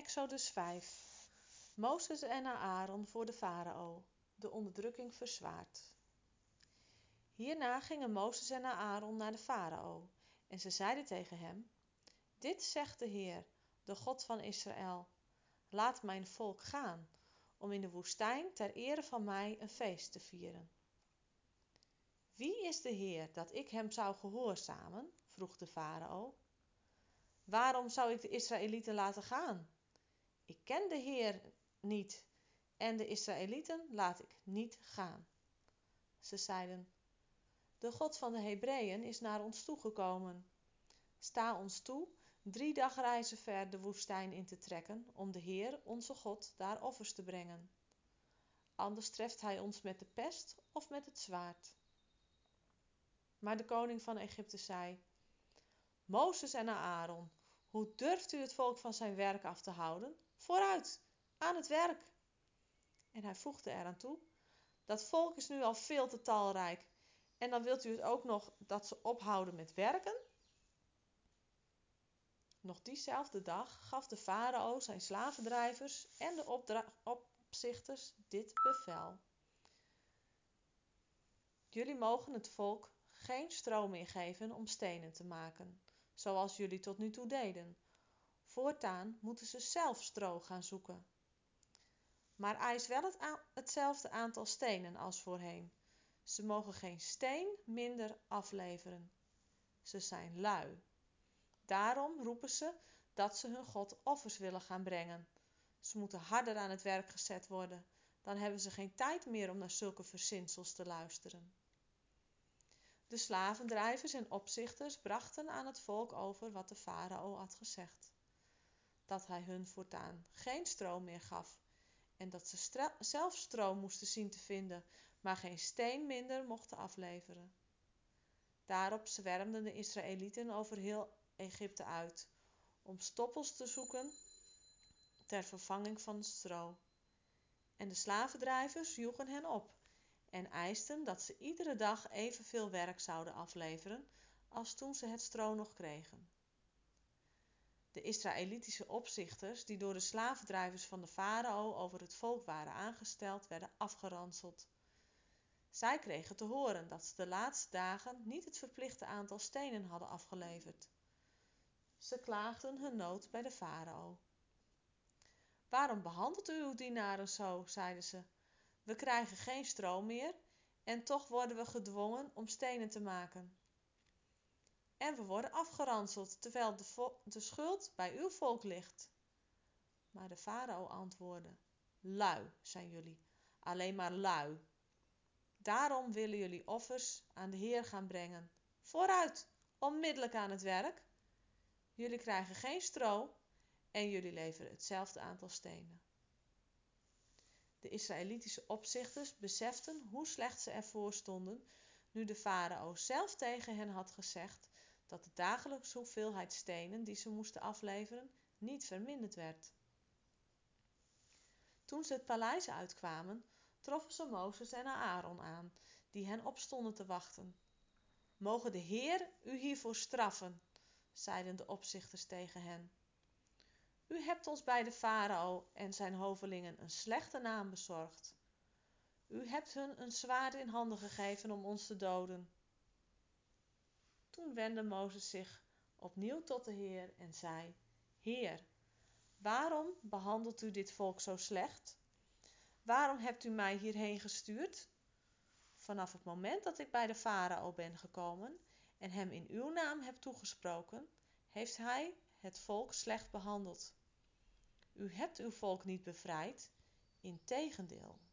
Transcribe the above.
Exodus 5. Mozes en Aaron voor de farao. De onderdrukking verzwaard. Hierna gingen Mozes en Aaron naar de farao. En ze zeiden tegen hem: Dit zegt de Heer, de God van Israël: Laat mijn volk gaan, om in de woestijn ter ere van mij een feest te vieren. Wie is de Heer, dat ik hem zou gehoorzamen? Vroeg de farao. Waarom zou ik de Israëlieten laten gaan? Ik ken de Heer niet en de Israëlieten laat ik niet gaan. Ze zeiden: De God van de Hebreeën is naar ons toegekomen. Sta ons toe 3 dagreizen ver de woestijn in te trekken, om de Heer, onze God, daar offers te brengen. Anders treft hij ons met de pest of met het zwaard. Maar de koning van Egypte zei: Mozes en Aaron, hoe durft u het volk van zijn werk af te houden? Vooruit, aan het werk! En hij voegde eraan toe: Dat volk is nu al veel te talrijk, en dan wilt u het ook nog dat ze ophouden met werken? Nog diezelfde dag gaf de farao zijn slavendrijvers en de opzichters dit bevel: Jullie mogen het volk geen stro meer geven om stenen te maken, zoals jullie tot nu toe deden. Voortaan moeten ze zelf stro gaan zoeken. Maar eis wel hetzelfde aantal stenen als voorheen. Ze mogen geen steen minder afleveren. Ze zijn lui. Daarom roepen ze dat ze hun God offers willen gaan brengen. Ze moeten harder aan het werk gezet worden. Dan hebben ze geen tijd meer om naar zulke verzinsels te luisteren. De slavendrijvers en opzichters brachten aan het volk over wat de farao had gezegd. Dat hij hun voortaan geen stro meer gaf en dat ze zelf stro moesten zien te vinden, maar geen steen minder mochten afleveren. Daarop zwermden de Israëlieten over heel Egypte uit, om stoppels te zoeken ter vervanging van het stro. En de slavendrijvers joegen hen op en eisten dat ze iedere dag evenveel werk zouden afleveren als toen ze het stro nog kregen. De Israëlitische opzichters, die door de slavendrijvers van de farao over het volk waren aangesteld, werden afgeranseld. Zij kregen te horen dat ze de laatste dagen niet het verplichte aantal stenen hadden afgeleverd. Ze klaagden hun nood bij de farao. Waarom behandelt u uw dienaren zo, zeiden ze. We krijgen geen stro meer en toch worden we gedwongen om stenen te maken. En we worden afgeranseld, terwijl de schuld bij uw volk ligt. Maar de farao antwoordde: Lui zijn jullie, alleen maar lui. Daarom willen jullie offers aan de Heer gaan brengen. Vooruit, onmiddellijk aan het werk. Jullie krijgen geen stro en jullie leveren hetzelfde aantal stenen. De Israëlitische opzichters beseften hoe slecht ze ervoor stonden, nu de farao zelf tegen hen had gezegd dat de dagelijkse hoeveelheid stenen die ze moesten afleveren niet verminderd werd. Toen ze het paleis uitkwamen, troffen ze Mozes en Aaron aan, die hen op stonden te wachten. Moge de Heer u hiervoor straffen, zeiden de opzichters tegen hen. U hebt ons bij de farao en zijn hovelingen een slechte naam bezorgd. U hebt hun een zwaard in handen gegeven om ons te doden. Toen wendde Mozes zich opnieuw tot de Heer en zei: Heer, waarom behandelt u dit volk zo slecht? Waarom hebt u mij hierheen gestuurd? Vanaf het moment dat ik bij de farao ben gekomen en hem in uw naam heb toegesproken, heeft hij het volk slecht behandeld. U hebt uw volk niet bevrijd, integendeel.